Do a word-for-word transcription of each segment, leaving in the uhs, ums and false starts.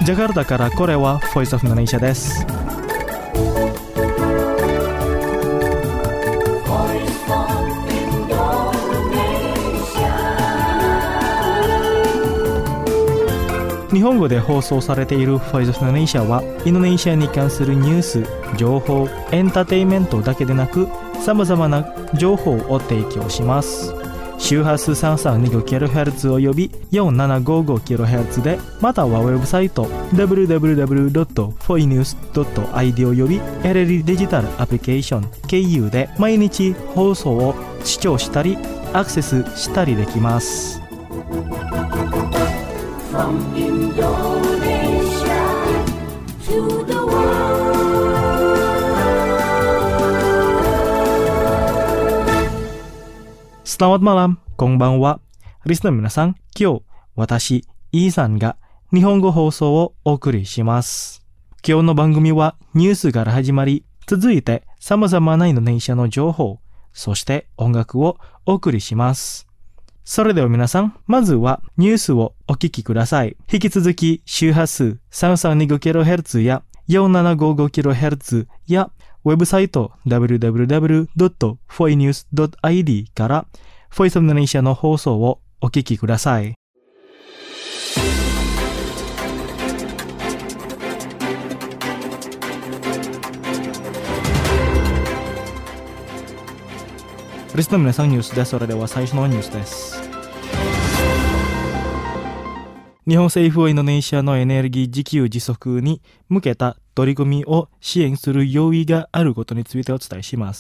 ジャカルタからこれは Voice of Indonesia です。日本語で放送されている Voice of Indonesia はインドネシアに関するニュース、情報、エンターテインメントだけでなくさまざまな情報を提供します。周波数 さんさんにごキロヘルツ および よんななごごキロヘルツ で、またはウェブサイト ダブリューダブリューダブリュードットフォイニュースドットアイディー および エルエル デジタルアプリケーション経由で毎日放送を視聴したりアクセスしたりできます。From Indonesia to the world. Selamat malam, こんばんは。リスナーの皆さん、今日私イーさんが日本語放送をお送りします。今日の番組はニュースから始まり、続いて様々なインドネシアの情報、そして音楽をお送りします。それでは皆さん、まずはニュースをお聞きください。引き続き周波数 さんさんにごキロヘルツ や よんななごごキロヘルツ やウェブサイト ダブリューダブリューダブリュードットフォイニュースドットアイディー から Voice of Indonesia の放送をお聞きください。リスナーの皆さん、ニュースです。それでは最初のニュースです。日本政府はインドネシアのエネルギー自給自足に向けた取り組みを支援する用意があることについてお伝えします。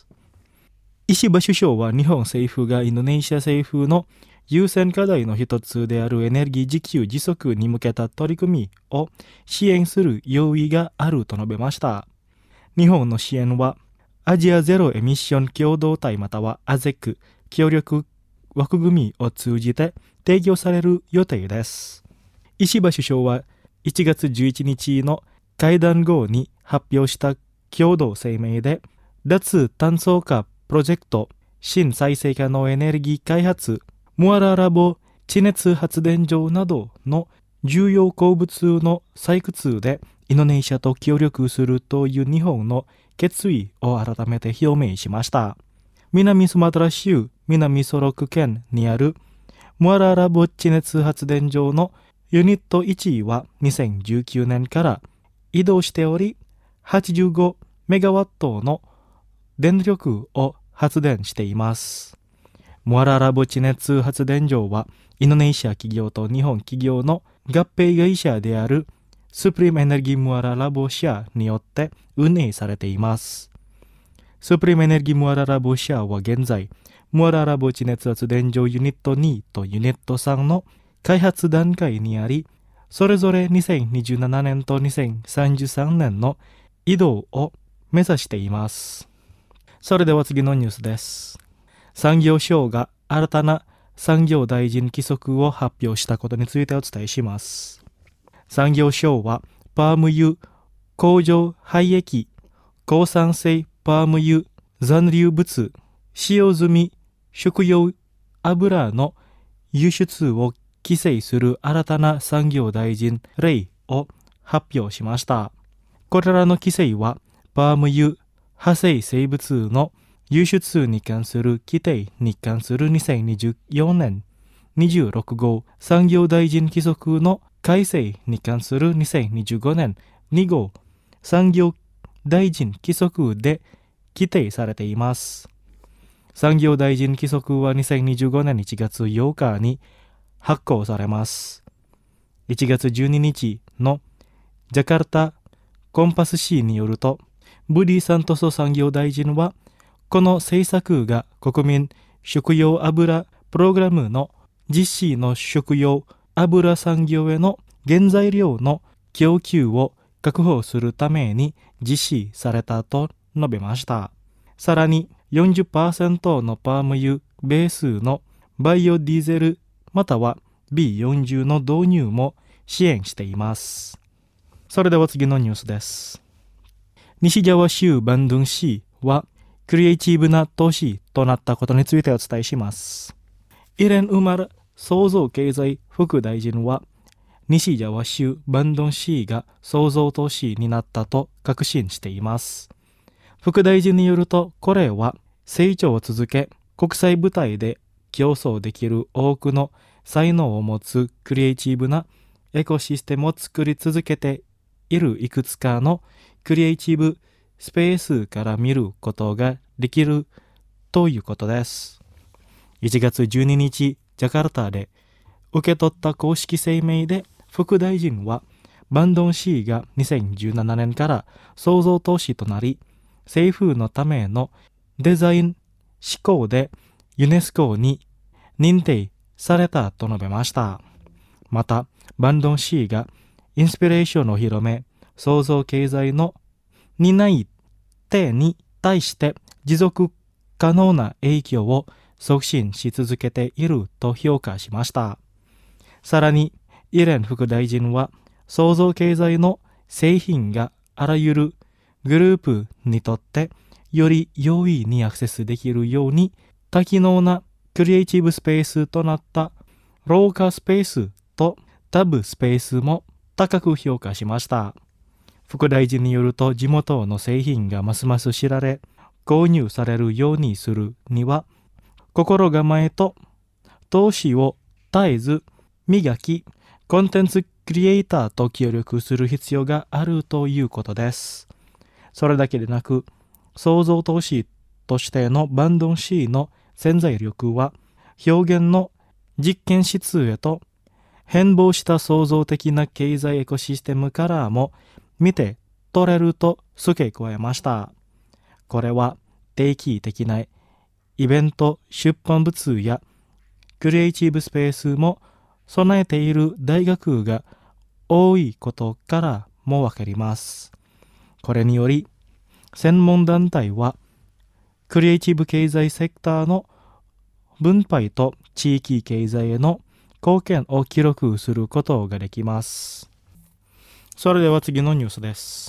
石破首相は日本政府がインドネシア政府の優先課題の一つであるエネルギー自給自足に向けた取り組みを支援する用意があると述べました。日本の支援はアジアゼロエミッション共同体または アゼック 協力枠組みを通じて提供される予定です。石破首相はいちがつじゅういちにちの会談後に発表した共同声明で、脱炭素化プロジェクト、新再生可能エネルギー開発、ムアララボ地熱発電所などの重要鉱物の採掘でインドネシアと協力するという日本の決意を改めて表明しました。南スマトラ州南ソロク県にあるムアララボ地熱発電所のユニットいちはにせんじゅうきゅうねんから移動しており、はちじゅうごメガワットの電力を発電しています。ムアララボ地熱発電所はインドネシア企業と日本企業の合併会社であるスプリームエネルギームアララボ社によって運営されています。スプリームエネルギームアララボ社は現在、ムアララボ地熱発電所ユニットにとユニットさんの開発段階にあり、それぞれにせんにじゅうななねんとにせんさんじゅうさんねんの移動を目指しています。それでは次のニュースです。産業省が新たな産業大臣規則を発表したことについてお伝えします。産業省はパーム油、工場廃液、鉱産性パーム油、残留物、使用済み食用油の輸出を規制する新たな産業大臣令を発表しました。これらの規制はパーム油、派生生物の輸出に関する規定に関するにせんにじゅうよねんにじゅうろくごう産業大臣規則の改正に関するにせんにじゅうごねんにごう産業大臣規則で規定されています。産業大臣規則はにせんにじゅうごねんいちがつようかに発行されます。いちがつじゅうににちのジャカルタコンパス紙によると、ブディ・サントソ産業大臣はこの政策が国民食用油プログラムの実施の食用油産業への原材料の供給を確保するために実施されたと述べました。さらに よんじゅっパーセント のパーム油ベースのバイオディーゼルまたは ビーよんじゅう の導入も支援しています。それでは次のニュースです。西ジャワ州バンドゥン市はクリエイティブな都市となったことについてお伝えします。イレン・ウマル創造経済副大臣は西ジャワ州バンドン市が創造都市になったと確信しています。副大臣によると、これは成長を続け、国際舞台で競争できる多くの才能を持つクリエイティブなエコシステムを作り続けているいくつかのクリエイティブスペースから見ることができるということです。いちがつじゅうににち、ジャカルタで受け取った公式声明で、副大臣はバンドン市がにせんじゅうななねんから創造都市となり、政府のためのデザイン思考でユネスコに認定されたと述べました。また、バンドン市がインスピレーションを広め、創造経済の担い手に対して持続可能な影響を促進し続けていると評価しました。さらに、イレン副大臣は、創造経済の製品があらゆるグループにとってより容易にアクセスできるように、多機能なクリエイティブスペースとなったローカースペースとタブスペースも高く評価しました。副大臣によると、地元の製品がますます知られ、購入されるようにするには、心構えと投資を絶えず磨き、コンテンツクリエイターと協力する必要があるということです。それだけでなく、創造都市としてのバンドン市の潜在力は、表現の実験室へと変貌した創造的な経済エコシステムからも見て取れると付け加えました。これは定期的なイベント、出版物やクリエイティブスペースも備えている大学が多いことからもわかります。これにより、専門団体はクリエイティブ経済セクターの分配と地域経済への貢献を記録することができます。それでは次のニュースです。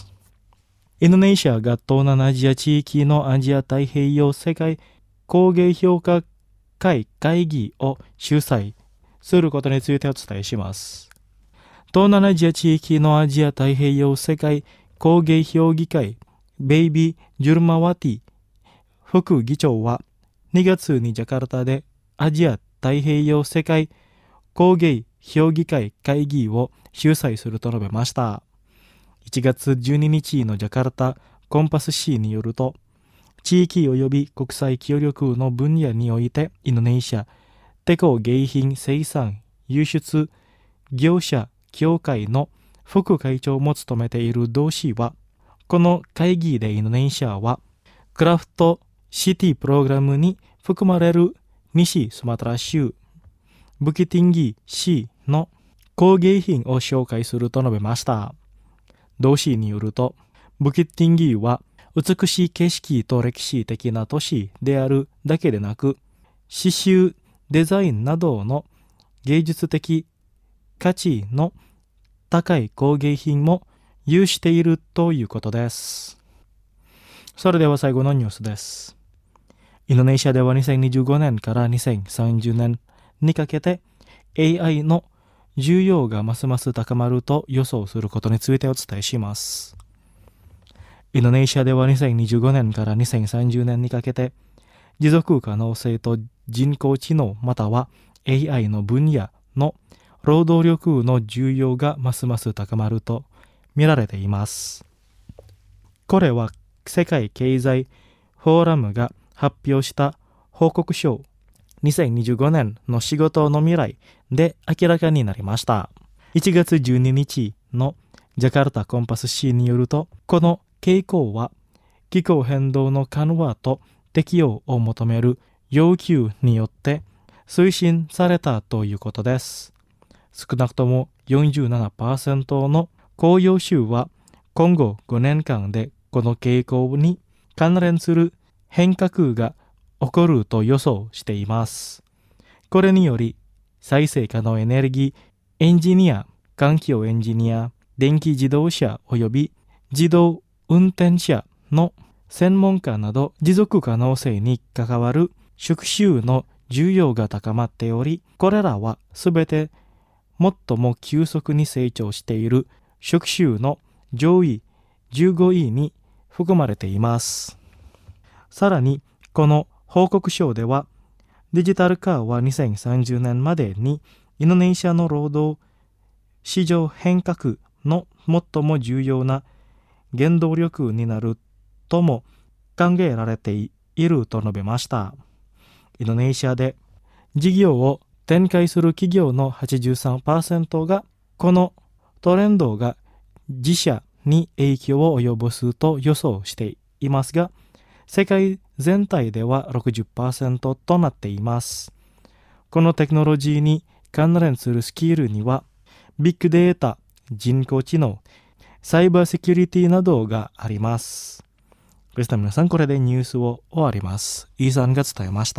インドネシアが東南アジア地域のアジア太平洋世界工芸評価会会議を主催することについてお伝えします。東南アジア地域のアジア太平洋世界工芸評議会ベイビー・ジュルマワティ副議長はにがつにジャカルタでアジア太平洋世界工芸評議会会議を主催すると述べました。いちがつじゅうににちのジャカルタコンパス紙によると、地域及び国際協力の分野においてインドネシア手工芸品生産輸出業者協会の副会長も務めている同氏は、この会議でインドネシアはクラフトシティプログラムに含まれる西スマトラ州ブキティンギ市の工芸品を紹介すると述べました。同氏によると、ブキティンギは美しい景色と歴史的な都市であるだけでなく、刺繍、デザインなどの芸術的価値の高い工芸品も有しているということです。それでは最後のニュースです。インドネシアではにせんにじゅうごねんからにせんさんじゅうねんにかけて エーアイ の需要がますます高まると予想することについてお伝えします。インドネシアではにせんにじゅうごねんからにせんさんじゅうねんにかけて持続可能性と人工知能または エーアイ の分野の労働力の需要がますます高まると見られています。これは世界経済フォーラムが発表した報告書にせんにじゅうごねんの仕事の未来で明らかになりました。いちがつじゅうににちのジャカルタコンパス紙によると、この傾向は気候変動の緩和と適応を求める要求によって推進されたということです。少なくとも よんじゅうななパーセント の雇用州は今後ごねんかんでこの傾向に関連する変革が起こると予想しています。これにより再生可能エネルギーエンジニア、環境エンジニア、電気自動車および自動運転車の専門家など持続可能性に関わる職種の需要が高まっており、これらはすべて最も急速に成長している職種の上位じゅうごいに含まれています。さらに、この報告書では、デジタル化はにせんさんじゅうねんまでにインドネシアの労働市場変革の最も重要な原動力になるとも考えられていると述べました。インドネシアで事業を展開する企業の はちじゅうさんパーセント がこのトレンドが自社に影響を及ぼすと予想していますが、世界全体では ろくじゅっパーセント となっています。このテクノロジーに関連するスキルには、ビッグデータ、人工知能、サイバーセキュリティなどがあります。でした皆さん、これでニュースを終わります。イーさんが伝えました。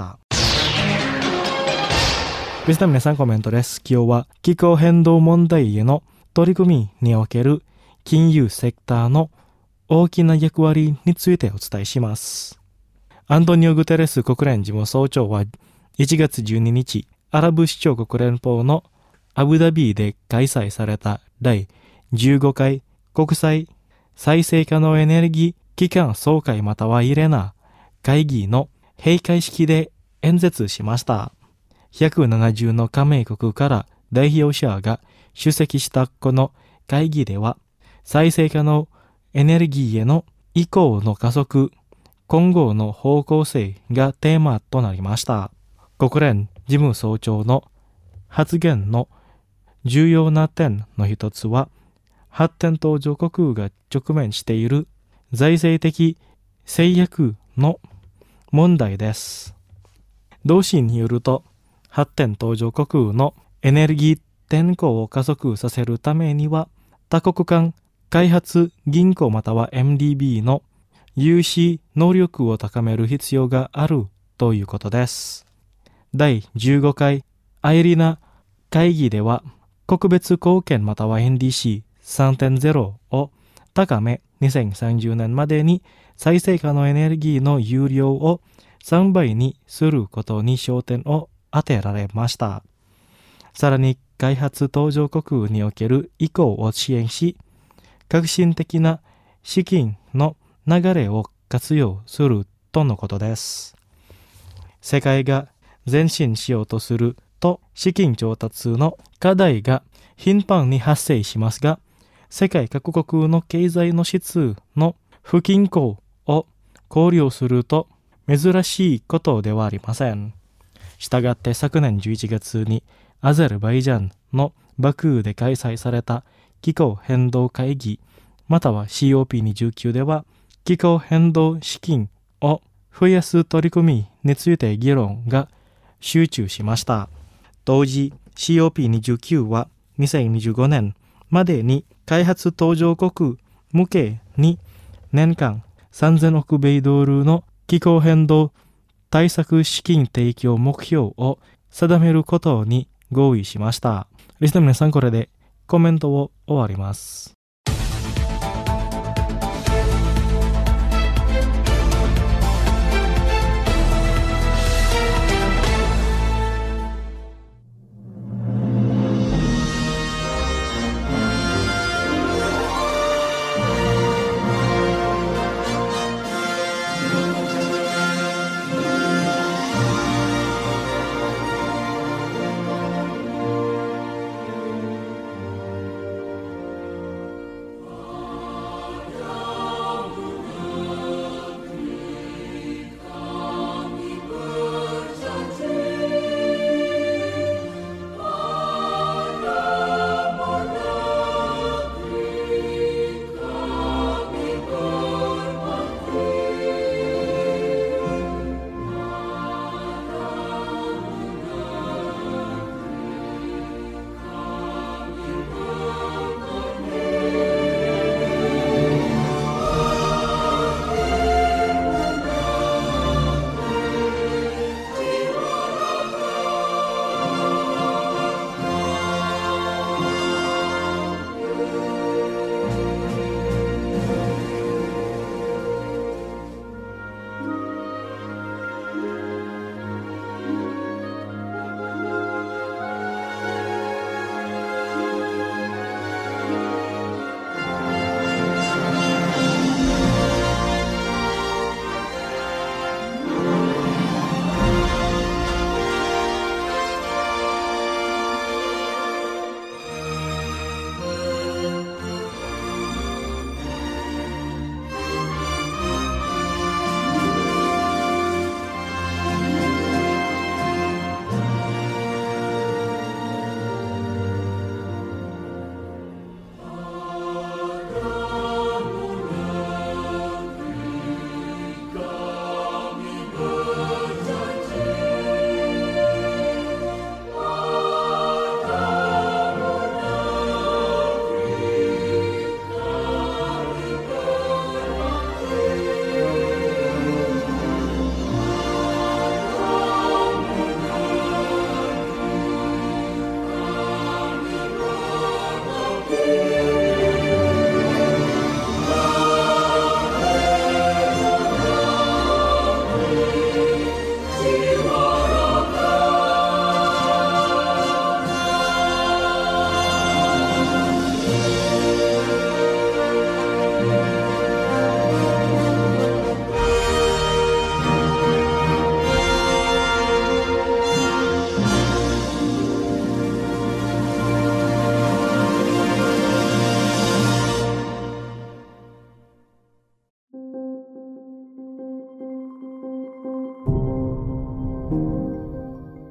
でした皆さん、コメントです。今日は気候変動問題への取り組みにおける金融セクターの大きな役割についてお伝えします。アントニオ・グテレス国連事務総長はいちがつじゅうににち、アラブ首長国連邦のアブダビで開催されただいじゅうごかい国際再生可能エネルギー機関総会またはイレナ会議の閉会式で演説しました。ひゃくななじゅうの加盟国から代表者が出席したこの会議では、再生可能エネルギーへの移行の加速、今後の方向性がテーマとなりました。国連事務総長の発言の重要な点の一つは、発展途上国が直面している財政的制約の問題です。同誌によると、発展途上国のエネルギー転向を加速させるためには、多国間開発銀行または エムディービー の融資能力を高める必要があるということです。だいじゅうごかいアイリナ会議では、国別貢献または エヌディーシーさんてんゼロ を高め、にせんさんじゅうねんまでに再生可能エネルギーの有料をさんばいにすることに焦点を当てられました。さらに開発途上国における移行を支援し、革新的な資金の流れを活用するとのことです。世界が前進しようとすると資金調達の課題が頻繁に発生しますが、世界各国の経済の質の不均衡を考慮すると珍しいことではありません。したがって昨年じゅういちがつにアゼルバイジャンのバクーで開催された気候変動会議または シーオーピーにじゅうきゅう では気候変動資金を増やす取り組みについて議論が集中しました。当時 シーオーピーにじゅうきゅう はにせんにじゅうごねんまでに開発途上国向けに年間さんぜんおく米ドルの気候変動対策資金提供目標を定めることに合意しました。リスナーの皆さん、これでコメントを終わります。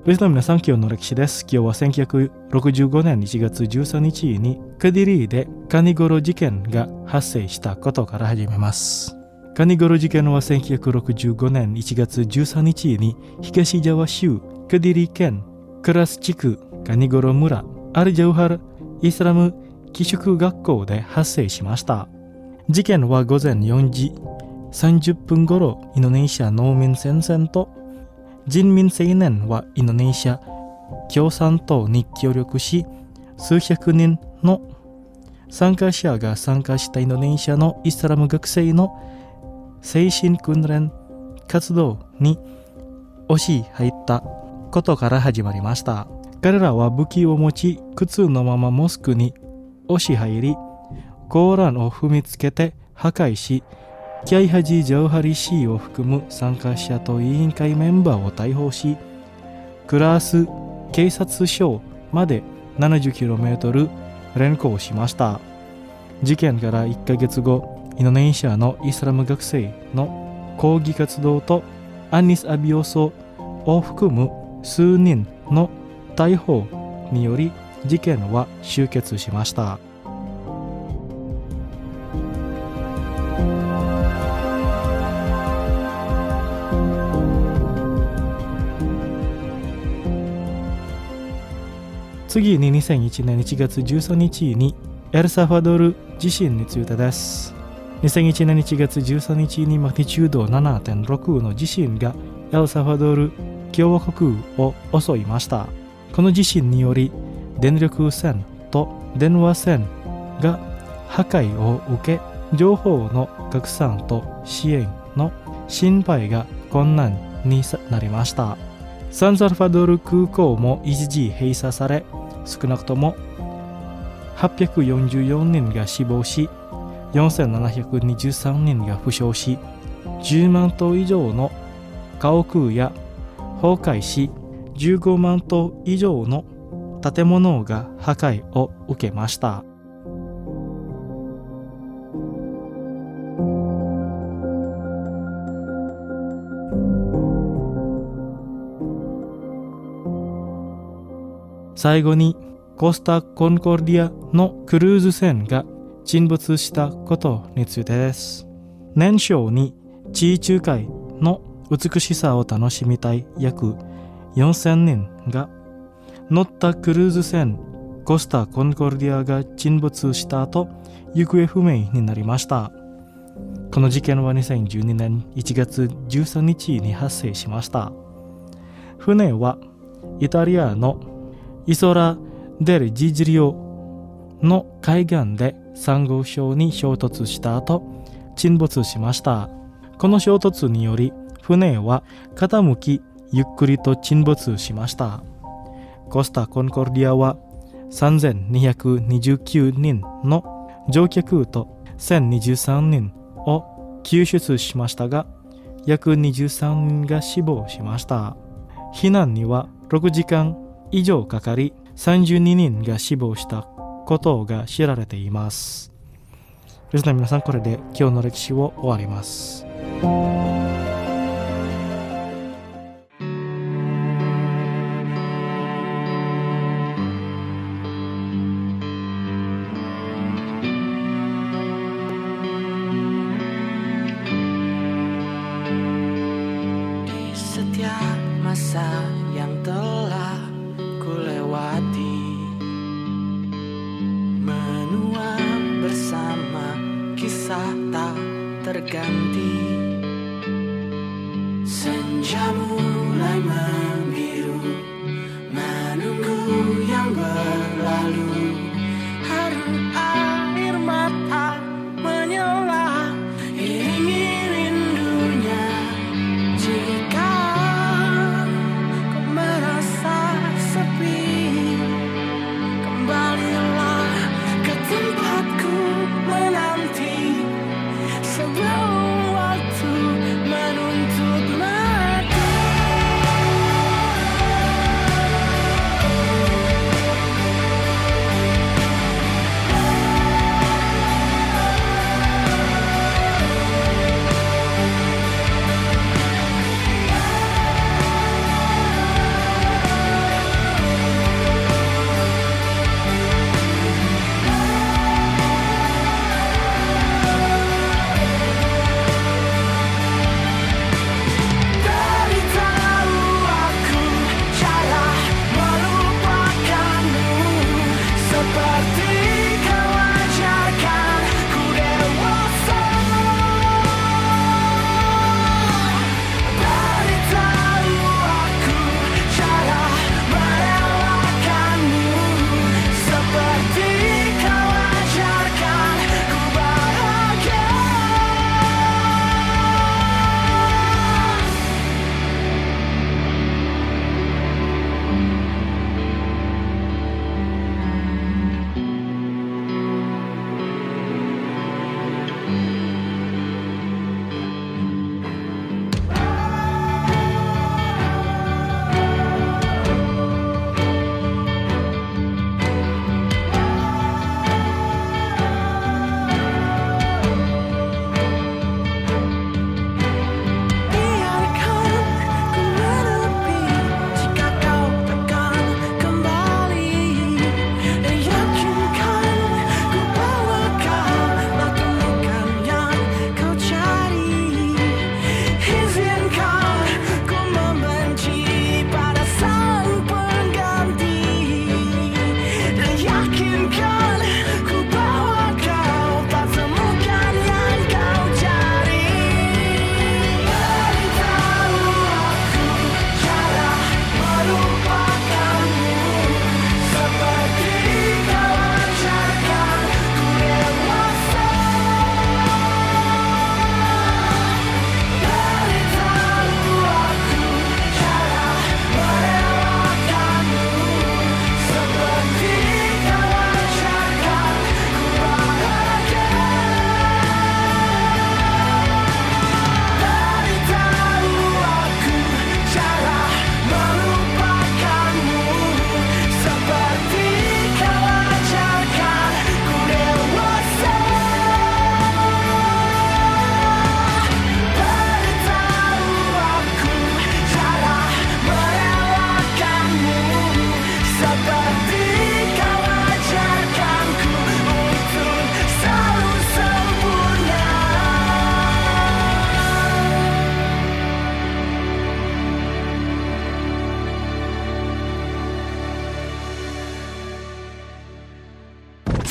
リスナーの皆さん、今日の歴史です。今日はせんきゅうひゃくろくじゅうごねんいちがつじゅうさんにちにカディリーでカニゴロ事件が発生したことから始めます。カニゴロ事件はせんきゅうひゃくろくじゅうごねんいちがつじゅうさんにちに東ジャワ州カディリー県クラス地区カニゴロ村アルジャウハルイスラム寄宿学校で発生しました。事件はごぜんよじさんじゅっぷん頃、インドネシア農民戦線と人民青年はインドネシア共産党に協力し、数百人の参加者が参加したインドネシアのイスラム学生の精神訓練活動に押し入ったことから始まりました。彼らは武器を持ち、靴のままモスクに押し入り、コーランを踏みつけて破壊し、キャイハジ・ジャウハリ氏を含む参加者と委員会メンバーを逮捕し、クラース警察署まで ななじゅっキロメートル 連行しました。事件からいっかげつご、インドネシアのイスラム学生の抗議活動とアニス・アビオソを含む数人の逮捕により事件は終結しました。次ににせんいちねんいちがつじゅうさんにちにエルサルバドル地震についてです。にせんいちねんいちがつじゅうさんにちにマグニチュード ななてんろく の地震がエルサルバドル共和国を襲いました。この地震により電力線と電話線が破壊を受け、情報の拡散と支援の心配が困難になりました。サンサルバドル空港も一時閉鎖され、少なくともはっぴゃくよんじゅうよにんが死亡し、よんせんななひゃくにじゅうさんにんが負傷し、じゅうまんとう以上の家屋や崩壊し、じゅうごまんとう以上の建物が破壊を受けました。最後にコスタ・コンコルディアのクルーズ船が沈没したことについてです。年少に地中海の美しさを楽しみたい約よんせんにんが乗ったクルーズ船コスタ・コンコルディアが沈没した後、行方不明になりました。この事件はにせんじゅうにねんいちがつじゅうさんにちに発生しました。船はイタリアのイソラ・デル・ジジリオの海岸でサンゴ礁に衝突した後、沈没しました。この衝突により船は傾きゆっくりと沈没しました。コスタ・コンコルディアはさんぜんにひゃくにじゅうきゅうにんの乗客とせんにじゅうさんにんを救出しましたが、約にじゅうさんにんが死亡しました。避難にはろくじかん以上かかり、さんじゅうににんが死亡したことが知られています。リスナーの皆さん、これで今日の歴史を終わります。 terganti, senja mulai membiru, menunggu yang berlalu. Haru air mata menyala, iringi rindunya. Jika kau merasa sepi, kembalilah ke tempatku menanti. Sebelum waktu menuntut mati.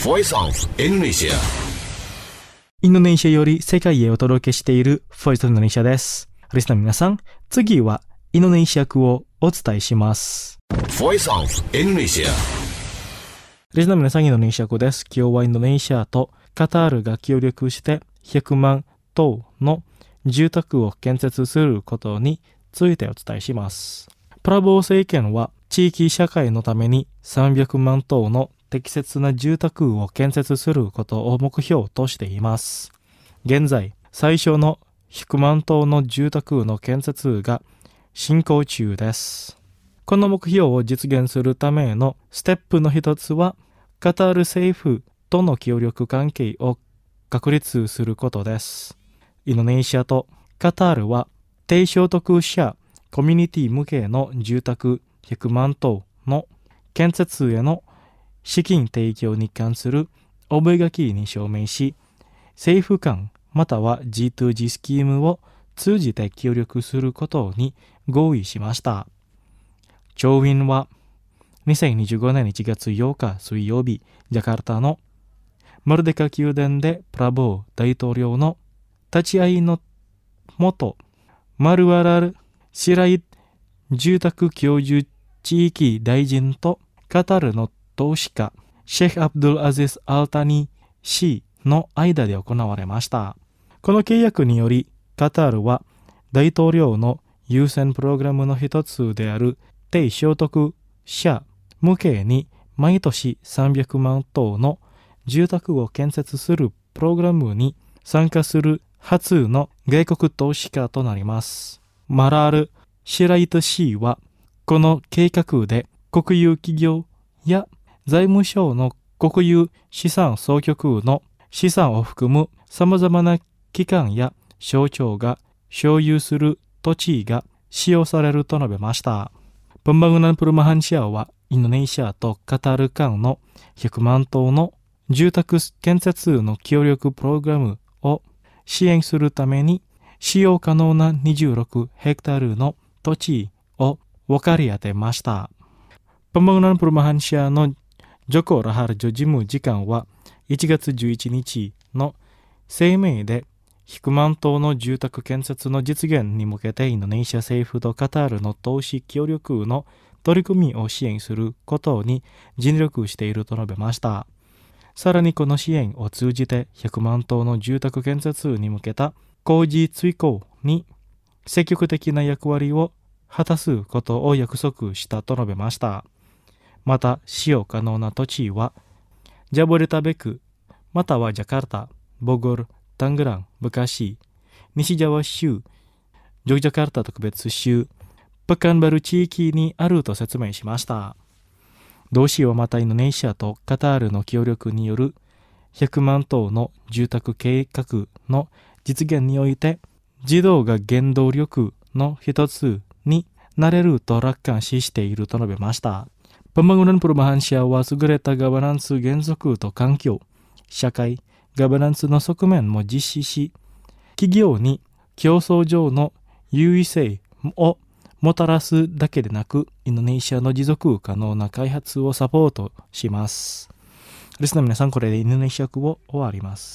Voice of Indonesia。 インドネシアより世界へお届けしている Voice of Indonesia です。リスナーの皆さん、次はインドネシア語をお伝えします。 Voice of Indonesia。 リスナーの皆さん、インドネシア語です。今日はインドネシアとカタールが協力してひゃくまん棟の住宅を建設することについてお伝えします。プラボー政権は地域社会のためにさんびゃくまん棟の適切な住宅を建設することを目標としています。現在、最初のひゃくまん棟の住宅の建設が進行中です。この目標を実現するためのステップの一つは、カタール政府との協力関係を確立することです。インドネシアとカタールは低所得者コミュニティ向けの住宅ひゃくまん棟の建設への資金提供に関する覚書に署名し、政府間または ジーツージー スキームを通じて協力することに合意しました。調印はにせんにじゅうごねんいちがつようか水曜日、ジャカルタのマルデカ宮殿でプラボー大統領の立ち会いのもと、マルワラル・シライ住宅居住地域大臣とカタールの投資家シェイク・アブドゥル・アゼス・アルタニ氏の間で行われました。この契約により、カタールは大統領の優先プログラムの一つである低所得者向けに毎年さんびゃくまん棟の住宅を建設するプログラムに参加する初の外国投資家となります。マラール・シライト氏は、この計画で国有企業や財務省の国有資産総局の資産を含む様々な機関や省庁が所有する土地が使用されると述べました。Pembangunan Perumahan Syariahはインドネシアとカタール間のひゃくまん棟の住宅建設の協力プログラムを支援するために使用可能なにじゅうろくヘクタールの土地を分かり当てました。Pembangunan Perumahan Syariahのジョコ・ラハルジョ事務次官はいちがつじゅういちにちの声明でひゃくまん棟の住宅建設の実現に向けてインドネシア政府とカタールの投資協力の取り組みを支援することに尽力していると述べました。さらにこの支援を通じてひゃくまん棟の住宅建設に向けた工事追行に積極的な役割を果たすことを約束したと述べました。また使用可能な土地はジャボレタベクまたはジャカルタ、ボゴル、タングラン、ブカシ、西ジャワ州、ジョグジャカルタ特別州、ペカンバル地域にあると説明しました。同氏はまたインドネシアとカタールの協力によるひゃくまん棟の住宅計画の実現において児童が原動力の一つになれると楽観視していると述べました。Pembangunan Perumahan Syariahは優れたガバナンス原則と環境、社会、ガバナンスの側面も実施し、企業に競争上の優位性をもたらすだけでなく、インドネシアの持続可能な開発をサポートします。リスナーの皆さん、これでインドネシア語を終わります。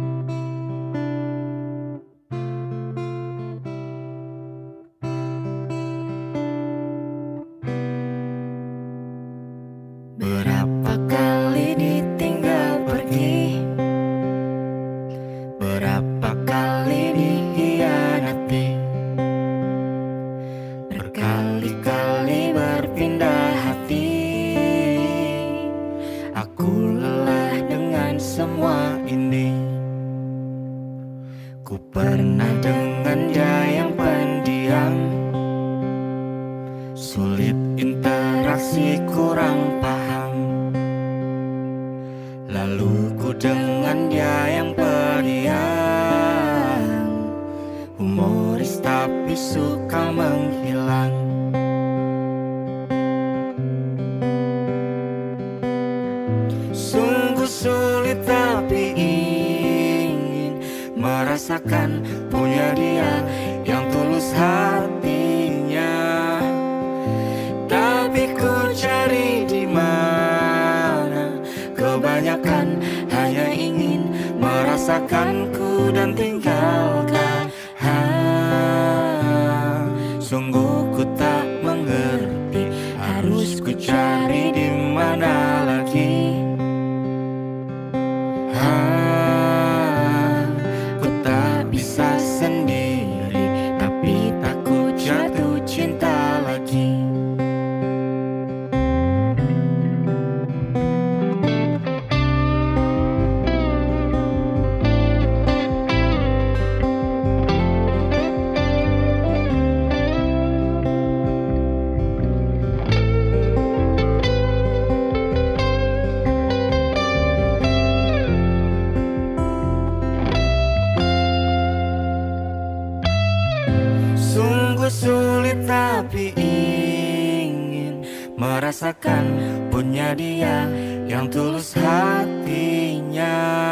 Berapa kali ditinggal pergi, berapa kali dikhianati, berkali-kali berpindah hati. Aku lelah dengan semua ini. Ku pernah dengan dia yang pendiam, sulit interaksi, kurang paham. Lalu ku dengan dia yang pendiam, humoris tapi suka menghilang. Sungguh sulit tapi ingin merasakan punya dia yang tulus hatinya. Tapi ku cari di mana kebanyakan merasakanku dan tinggalkan. Ha, sungguh ku tak mengerti, harus ku cari di mana lagi. Ha, ku tak bisa sendiri, tapi takut jatuh cinta lagi. Sulit tapi ingin merasakan punya dia yang tulus hatinya.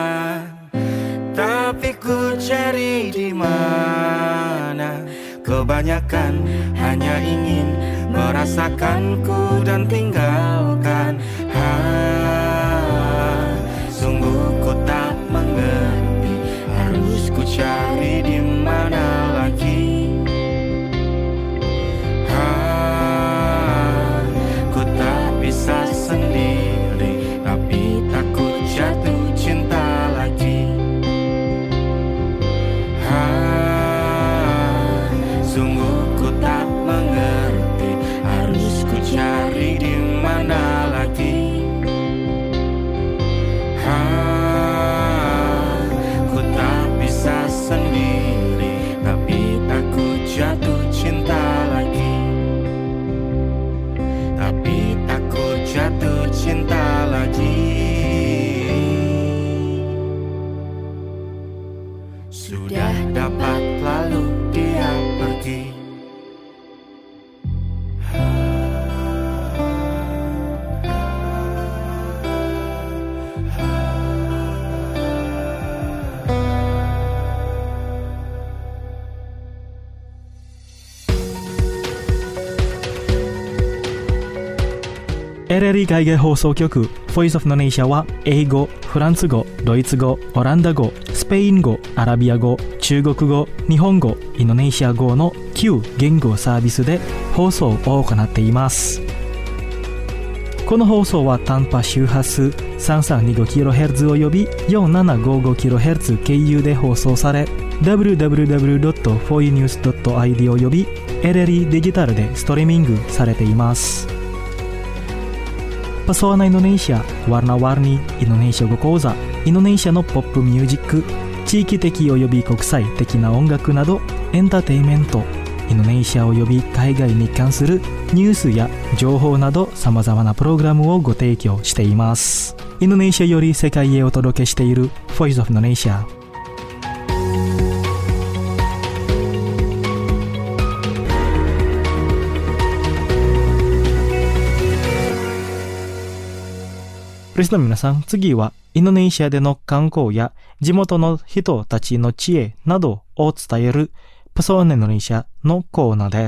Tapi ku cari di mana, kebanyakan hanya ingin merasakanku dan tinggalkan. Ha, sungguh ku tak mengerti, harus ku cari di mana lagi. Bisa sendiri, tapi takut jatuh cinta lagi. Ha, sungguh ku tak mengerti, harus ku cari di mana lagi. Ha, ku tak bisa sendiri, tapi takut jatuh cinta lagi. Tapi takut jatuh cinta lagi. Sudah dapat lalu dia pergi. エルエルイ 海外放送局 Voice of Indonesia は英語、フランス語、ドイツ語、オランダ語、スペイン語、アラビア語、中国語、日本語、インドネシア語のきゅう言語サービスで放送を行っています。この放送は短波周波数 さんさんにごキロヘルツ および よんななごごキロヘルツ 経由で放送され ダブリューダブリューダブリュードットフォーユーニュースドットアイディー および エルエルイ デジタルでストリーミングされています。Pesona Indonesia, warna-warni Indonesia 語講座、インドネシアのポップミュージック、地域的および国際的な音楽などエンターテインメント、インドネシアおよび海外に関するニュースや情報など様々なプログラムをご提供しています。インドネシアより世界へお届けしている Voice of Indonesia。リスナーの皆さん、次はインドネシアでの観光や地元の人たちの知恵などを伝えるパソーネインドネシアのコーナーです。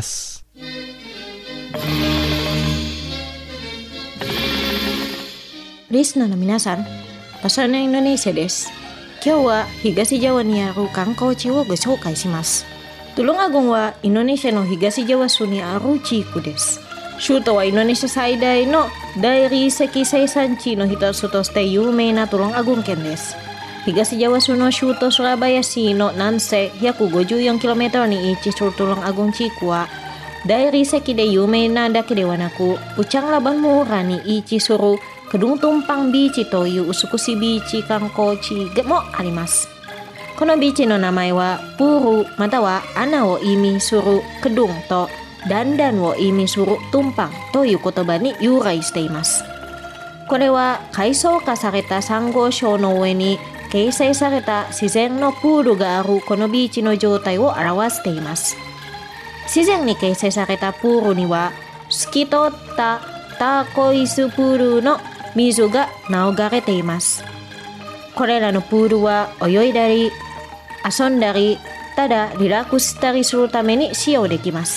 リスナーの皆さん、パソーネインドネシアです。今日は東ジャワにある観光地をご紹介します。Tulungagungはインドネシアの東ジャワ州にある地域です。首都はインドネシア最大の大理石生産地の一つとして有名なTulungagung県です。東ジャワ州の首都スラバヤ市の南西 ひゃくごじゅうよんキロメートル に位置するTulungagung地区は大理石で有名なだけではなく、プチャンラバンモーラに位置するKedung Tumpangビーチという美しいビーチ観光地もあります。このビーチの名前はプールまたは穴を意味するKedungとダンダンを意味するトンパンという言葉に由来しています。これは海藻化されたサンゴ礁の上に形成された自然のプールがあるこのビーチの状態を表しています。自然に形成されたプールには透き通ったターコイスプールの水が流れています。これらのプールは泳いだり遊んだりただリラックスしたりするために使用できます。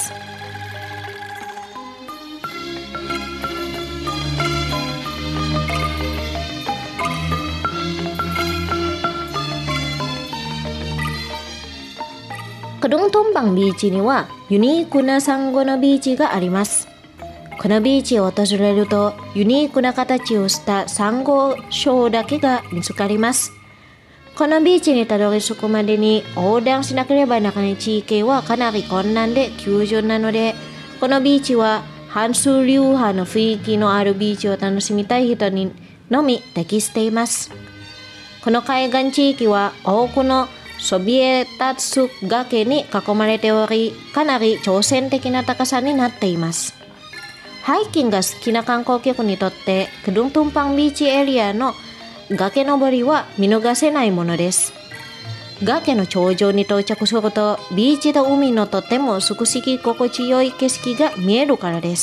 クドントンパンビーチにはユニークなサンゴのビーチがあります。このビーチを訪れるとユニークな形をしたサンゴ礁だけが見つかります。このビーチにたどり着くまでに横断しなければならない地域はかなり困難で急峻なので、このビーチは半数流派の雰囲気のあるビーチを楽しみたい人にのみ適しています。この海岸地域は多くのそびえ立つ崖に囲まれており、かなり挑戦的な高さになっています。ハイキングが好きな観光客にとってクドゥントンパンビーチエリアの崖登りは見逃せないものです。崖の頂上に到着するとビーチと海のとても美しき心地よい景色が見えるからです。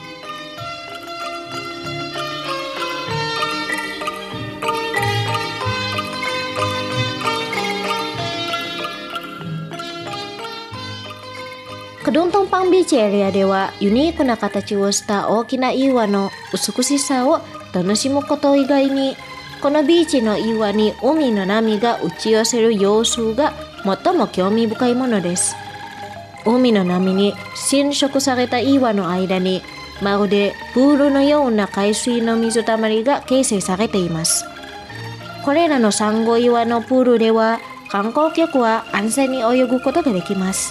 クドゥントンパンビーチエリアではユニークな形をした大きな岩の美しさを楽しむこと以外に、このビーチの岩に海の波が打ち寄せる様子が最も興味深いものです。海の波に浸食された岩の間にまるでプールのような海水の水たまりが形成されています。これらのサンゴ岩のプールでは観光客は安全に泳ぐことができます。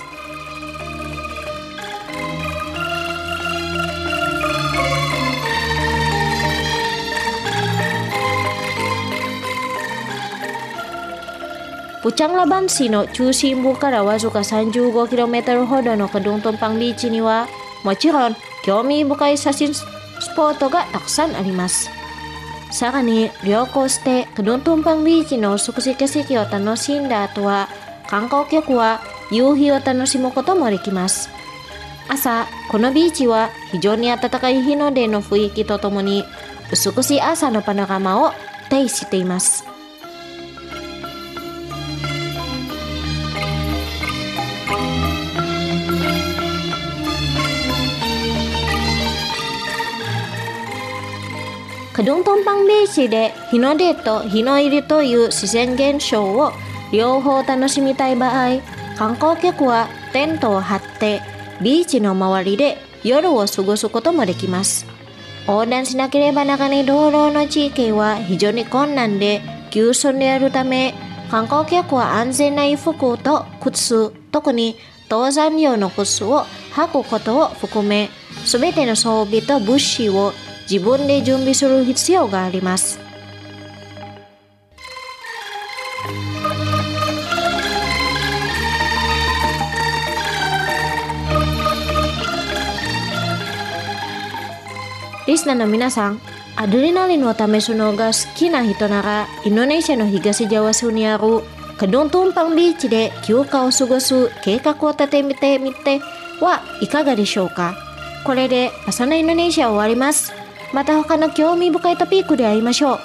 プチャンラバン市の中心部からわずか さんじゅうごキロメートル ほどのクドゥントンパンビーチにはもちろん興味深い写真スポットがたくさんあります。さらに旅行してクドゥントンパンビーチの美しい景色を楽しんだ後は観光客は夕日を楽しむこともできます。朝、このビーチは非常に暖かい日の出の雰囲気とともに美しい朝のパノラマを呈しています。クドゥントンパンビーチで日の出と日の入りという自然現象を両方楽しみたい場合、観光客はテントを張ってビーチの周りで夜を過ごすこともできます。横断しなければならない道路の地域は非常に困難で急峻であるため、観光客は安全な衣服と靴、特に登山用の靴を履くことを含め、すべての装備と物資を自分で準備する必要があります。リスナーの皆さん、アドレナリンを試すのが好きな人なら、インドネシアの東ジャワ州にあるクドゥントンパンビーチで休暇を過ごす計画を立ててみてはいかがでしょうか。これで朝のインドネシア終わります。また他の興味深いトピックで会いましょう。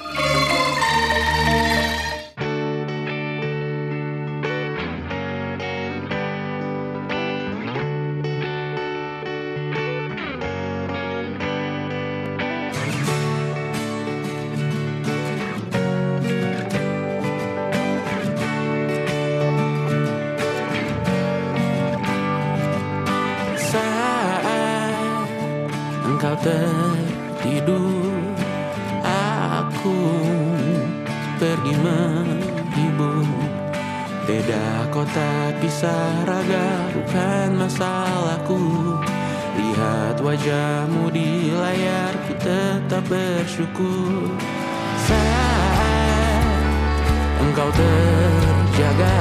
Saat engkau tertidur, aku pergi menghibur. Beda kota pisah raga bukan masalahku. Lihat wajahmu di layar, ku tetap bersyukur. Saat engkau terjaga,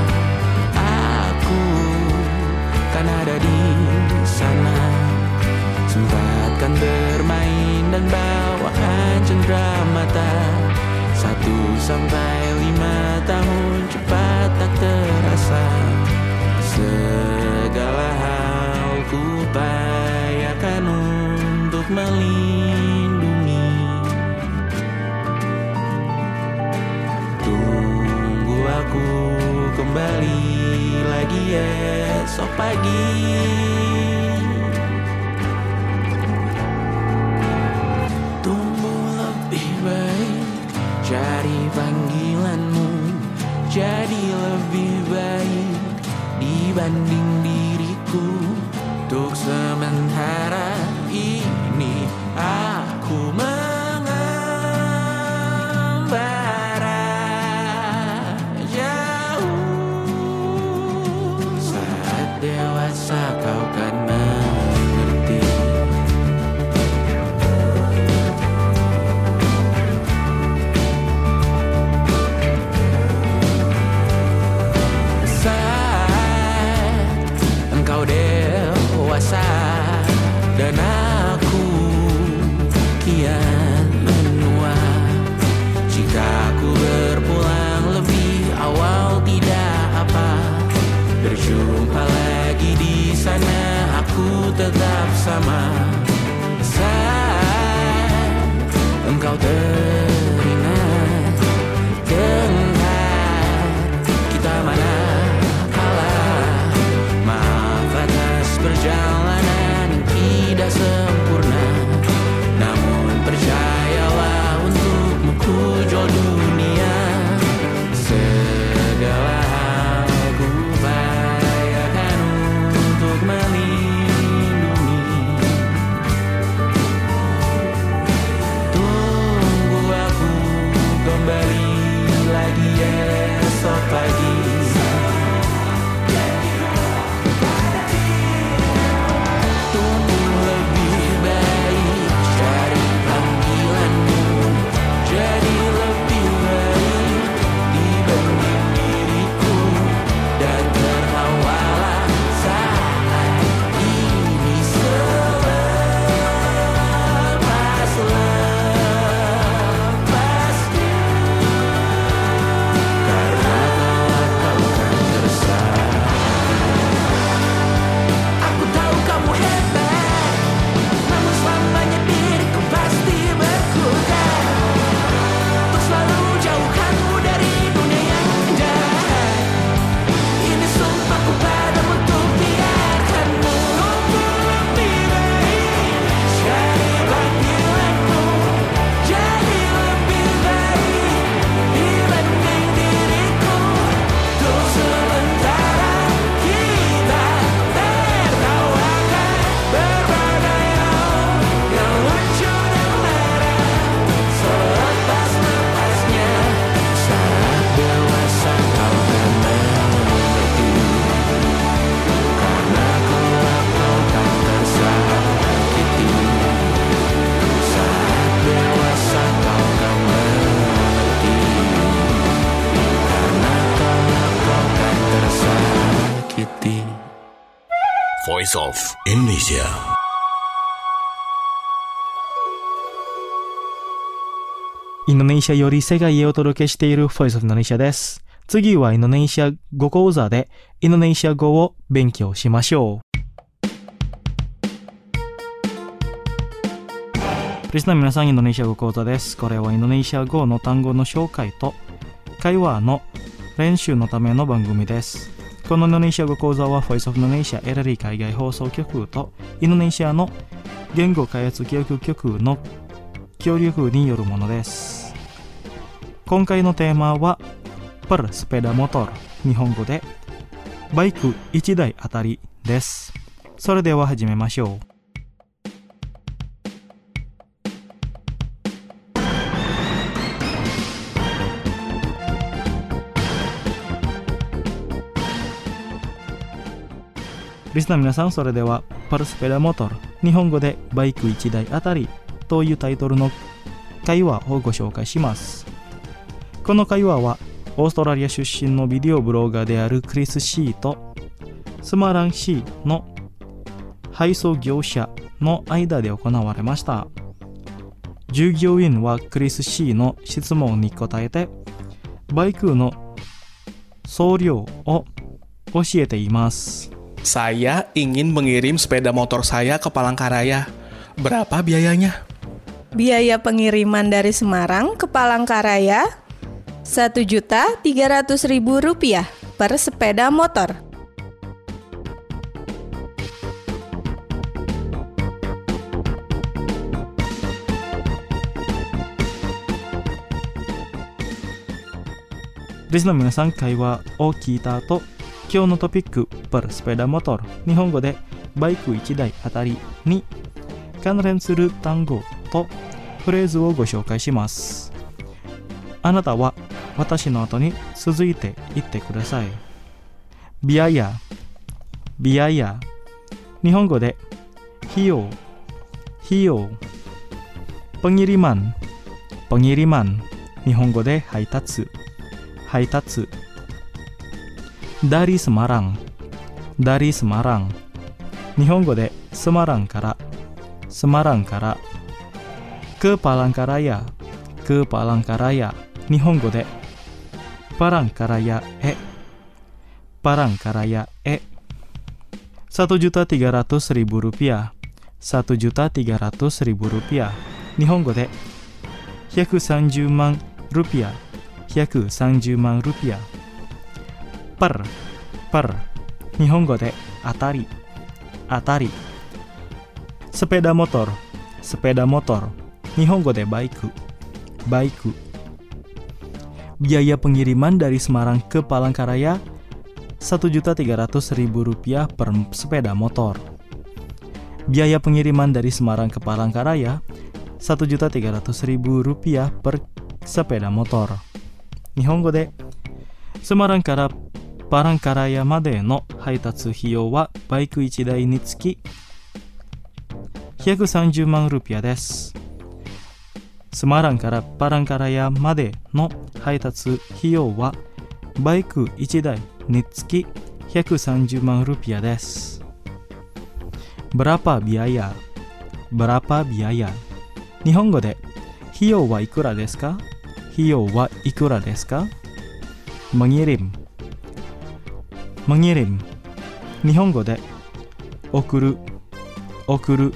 aku kan ada di sana. Sempatkan bermain dan bawakan cenderamata. Satu sampai lima tahun cepat tak terasa. Segala hal ku upayakan untuk melindungi. Tunggu aku kembali lagi esok pagi. Cari panggilanmu jadi lebih baik di dibanding diriku. Untuk sementara ini aku mengembara jauh. Saat dewasa kau kan mengerti. Saat engkau dewasa dan aku kian menua. Jika aku berpulang lebih awal tidak apa. Berjumpa lagi di sana, aku tetap sama. Saat engkau teringat tengah kita mana kalah. Maaf atas perjalanan yang tidak sempurna, namun percayalah untukmu ku jual dunia. Segala hal ku upayakan untuk melindungi. Tunggu aku kembali lagi esok pagi. Tunggu lebih baik cari panggilanmu, jadi lebih baik dibanding diriku. Dan tertawalah saat ini selepas-lepasnya. Karena kelak kau kan tersakiti. Aku tahu kamu hebat, namun selamanya diriku pasti berkutat. Untuk selalu jauhkanmu dari dunia yang jahat. Ini sumpahku padamu untuk biarkanmu. Lebih baik cari panggilanmu, jadi lebih baik dibanding diriku. Untuk sementara kita tertawakan berbagai hal yang lucu dan marah. Selepas-lepasnya saat dewasa kau kan mengerti. Karena kelak kau kan tersakiti. Saat dewasa kau kan mengerti. Karena kelak kau kan tersakiti. Voice of Indonesia. Indonesia より世界へお届けしている Voice of Indonesia です。次はインドネシア語講座でインドネシア語を勉強しましょう。リスナーの皆さん、インドネシア語講座です。これはインドネシア語の単語の紹介と会話の練習のための番組です。このインドネシア語講座は Voice of Indonesia エルエルイ海外放送局とインドネシアの言語開発教育局の協力によるものです。今回のテーマは per sepeda motor、 日本語でバイクいちだいあたりです。それでは始めましょう。リスナーの皆さん、それでは per sepeda motor、 日本語でバイクいちだいあたりというタイトルの会話をご紹介します。この会話はオーストラリア出身のビデオブロガーであるクリス・シーとスマラン市の配送業者の間で行われました。従業員はクリス・シーの質問に答えてバイクの送料を教えています。 Saya ingin mengirim sepeda motor saya ke Palangkaraya. Berapa biayanya? Biaya pengiriman dari Semarang ke Palangkaraya satu juta tiga ratus ribu rupiah per sepeda motor. Listener の皆さん、会話を聞いた後、 今日のトピック per sepeda motor 日本語でバイクいちだいあたりに関連する単語とフレーズをご紹介します。あなたは私の後に続いて言ってください。ビアヤ、ビアヤ、日本語で費用、費用。pengiriman、pengiriman、日本語で配達、配達。dari Semarang、dari Semarang、日本語でスマランから、スマランから。ke Palangkaraya、ke Palangkaraya、日本語でパランカラヤへ、パランカラヤへ。satu juta tiga ratus ribu rupiah、satu juta tiga ratus ribu rupiah、日本語でひゃくさんじゅうまんルピア、ひゃくさんじゅうまんルピア。per、per、日本語で当たり、当たり。sepeda motor、sepeda motor、日本語でバイク、バイク。biaya pengiriman dari Semarang ke Palangkaraya satu juta tiga ratus ribu rupiah per sepeda motor. Biaya pengiriman dari Semarang ke Palangkaraya satu juta tiga ratus ribu rupiah per sepeda motor. 日本語でスマランからパランカラヤまでの配達費用はバイクいちだいにつきひゃくさんじゅうまんルピアです。スマランからパランカラヤまでの配達費用はバイクいちだいにつきひゃくさんじゅうまんルピアです。berapa biaya、berapa biaya、日本語で費用はいくらですか、費用はいくらですか。mengirim、mengirim、日本語で送る、送る。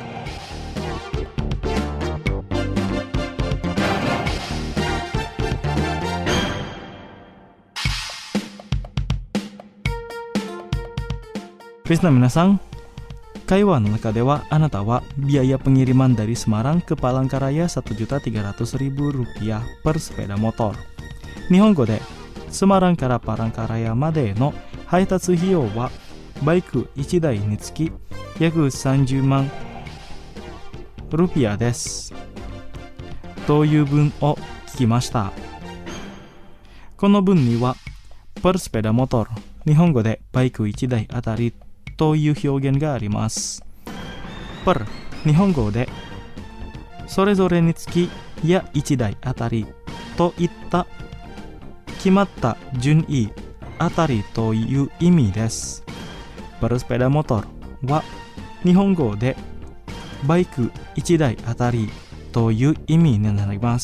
リスナーの皆さん、会話の中ではあなたはbiaya pengiriman dari Semarang ke Palangkaraya satu juta tiga ratus ribu rupiah per sepeda motor。日本語でスマランからパランカラヤまでの配達費用はバイクいちだいにつきひゃくさんじゅうまんルピアです。という文を聞きました。この文には per sepeda motor、日本語でバイクいちだいあたりという表現があります。per、日本語でそれぞれにつきやいちだいあたりといった決まった順位あたりという意味です。per sepeda motor は日本語でバイクいちだいあたりという意味になります。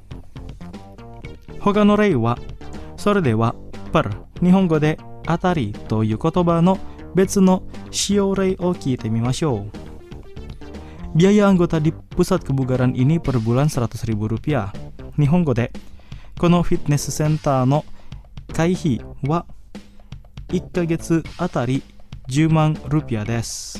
他の例は、それでは per、日本語であたりという言葉の別の使用例を聞いてみましょう。biaya anggota di pusat kebugaran ini per bulan seratus ribu rupiah。日本語でこのフィットネスセンターの会費はいっかげつあたりじゅうまんルピアです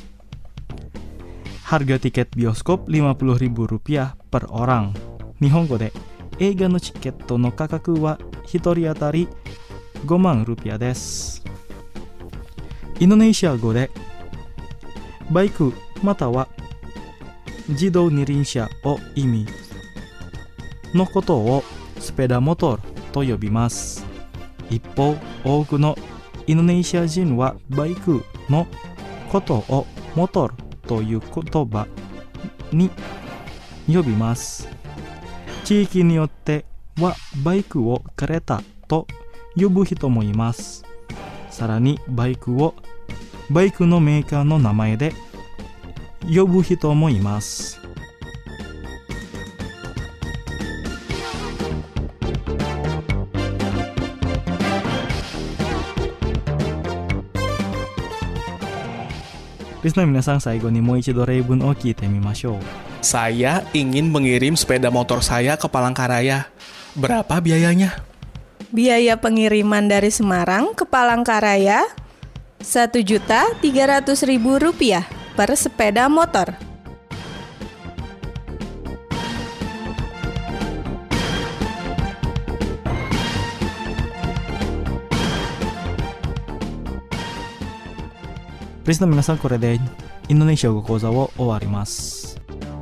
。harga tiket bioskop lima puluh ribu rupiah per orang。日本語で映画のチケットの価格はひとり当たりごまんルピアです。インドネシア語でバイクまたは自動二輪車を意味のことをスペダモトルと呼びます。一方、多くのインドネシア人はバイクのことをモトルという言葉に呼びます。地域によってはバイクをカレタと呼ぶ人もいます。さらにバイクをバイクのメーカーの名前で呼ぶ人もいます。リスナーの皆さん、最後にもう一度例文を聞いてみましょう。 Saya ingin mengirim sepeda motor saya ke Palangkaraya. Berapa biayanya? Biaya pengiriman dari Semarang ke Palangkaraya satu juta tiga ratus ribu rupiah per sepeda motor. リスナーの皆さん、これでインドネシア語講座を終わります。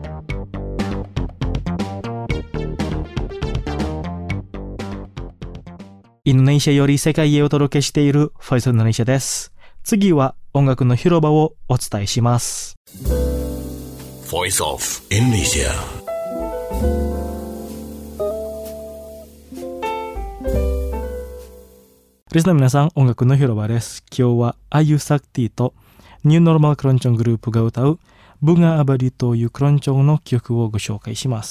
インドネシアより世界へお届けしているフォイスインドネシアです。次は音楽の広場をお伝えします。 Voice of Indonesia。 リスナーの皆さん、音楽の広場です。今日はアユサクティとニューノルマルクロンチョングループが歌うブガアバディというクロンチョンの曲をご紹介します。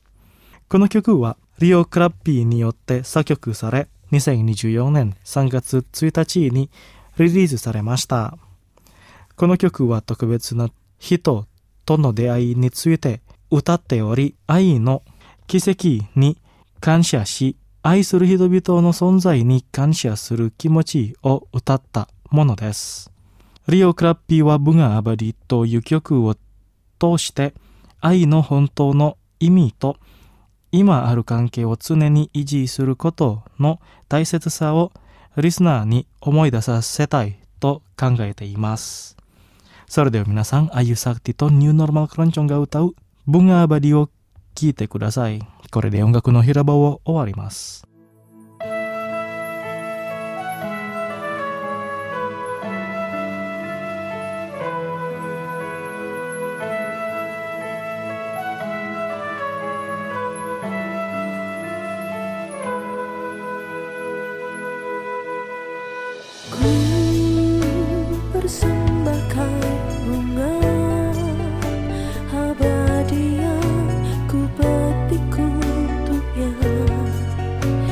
この曲はリオ・クラッピーによって作曲され、にせんにじゅうよねんさんがつついたちにリリースされました。この曲は特別な人との出会いについて歌っており、愛の奇跡に感謝し、愛する人々の存在に感謝する気持ちを歌ったものです。リオ・クラッピーはブガアバディという曲を通して愛の本当の意味と今ある関係を常に維持することの大切さをリスナーに思い出させたいと考えています。それでは皆さん、アユサクティとニューノルマルクロンチョンが歌うブガアバディを聴いてください。これで音楽の広場を終わります。 Abadi yang ku petik untuknya.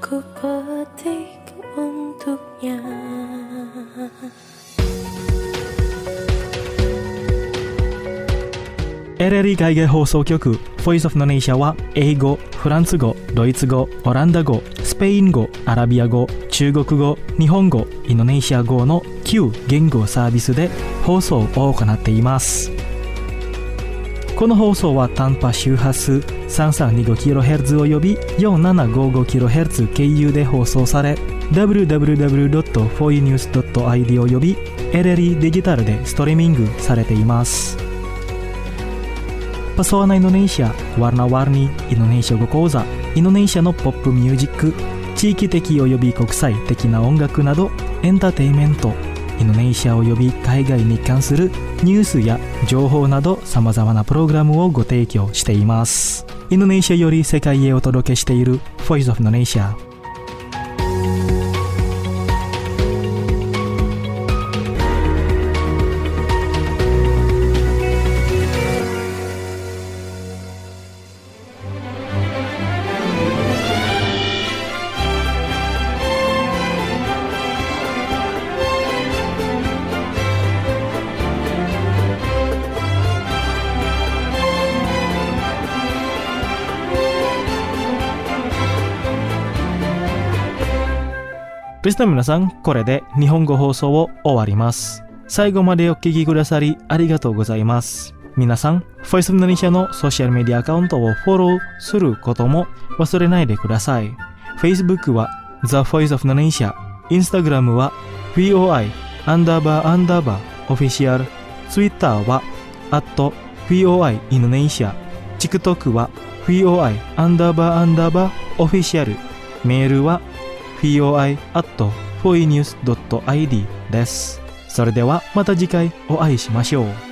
ku petik untuknya. エルエルイ 海外放送局 Voice of Indonesia は英語、フランス語、ドイツ語、オランダ語、スペイン語、アラビア語、中国語、日本語、インドネシア語のきゅう言語サービスで放送を行っています。この放送は短波周波数 さんさんにごキロヘルツ 及び よんななごごキロヘルツ 経由で放送され ダブリューダブリューダブリュードットフォーユーニュースドットアイディー 及び エルエルイ デジタルでストリーミングされています。Pesona Indonesia, warna-warni Indonesia語講座、インドネシアのポップミュージック、地域的及び国際的な音楽などエンターテインメント、インドネシア及び海外に関するニュースや情報など様々なプログラムをご提供しています。インドネシアより世界へお届けしている Voice of Indonesia。リスナーの皆さん、これで日本語放送を終わります。最後までお聞きくださりありがとうございます。皆さん、Voice of Indonesia のソーシャルメディアアカウントをフォローすることも忘れないでください。Facebook は The Voice of Indonesia、Instagram は ブイオーアイ アンダーバーアンダーバーオフィシャル、Twitter は アット ブイオーアイ Indonesia、TikTok は ブイオーアイ アンダーバーアンダーバーオフィシャル、メールはブイオーアイ アット フォーユーニュース ドットアイディー です。それではまた次回お会いしましょう。